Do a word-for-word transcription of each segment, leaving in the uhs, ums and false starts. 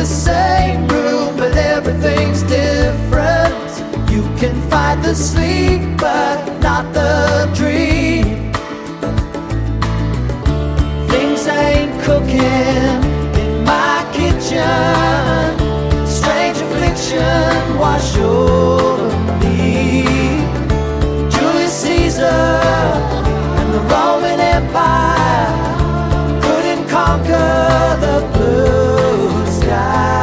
the same room, but everything's different. You can fight the sleep, but not the dream. Things ain't cooking in my kitchen. Strange affliction wash over me. Julius Caesar and the Roman Empire couldn't conquer the blue sky.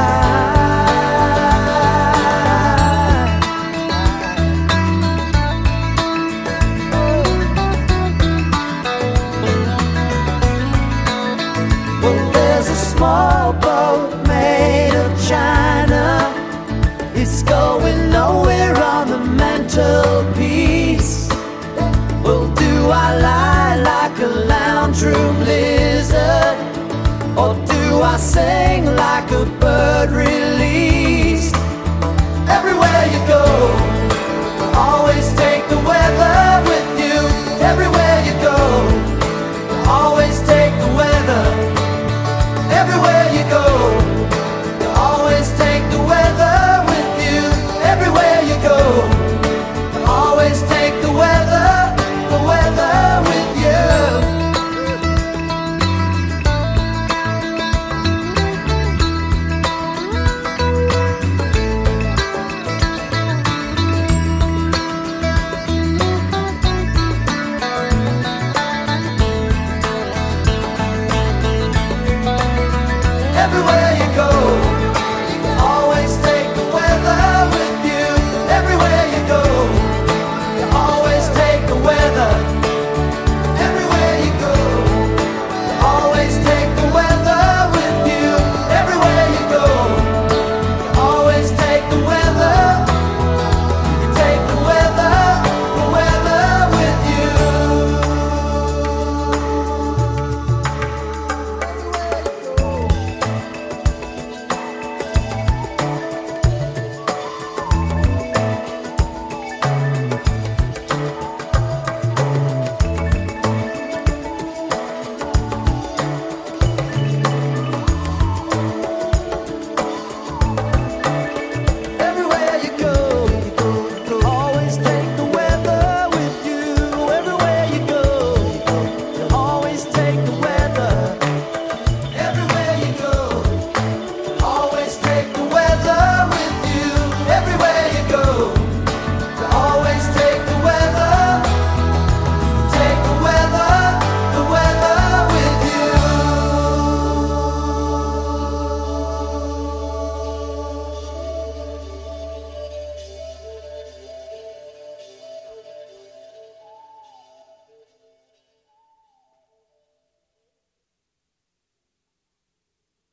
Well, there's a small boat made of china. It's going nowhere on the mantelpiece. Well, do I lie like a lounge room lizard, or do I sing like a bird released? Everywhere you go, always take the weather with you. Everywhere you go, always take the weather. Everywhere you go, you always take the weather with you. Everywhere you go, you always take the weather, the weather with you. Everywhere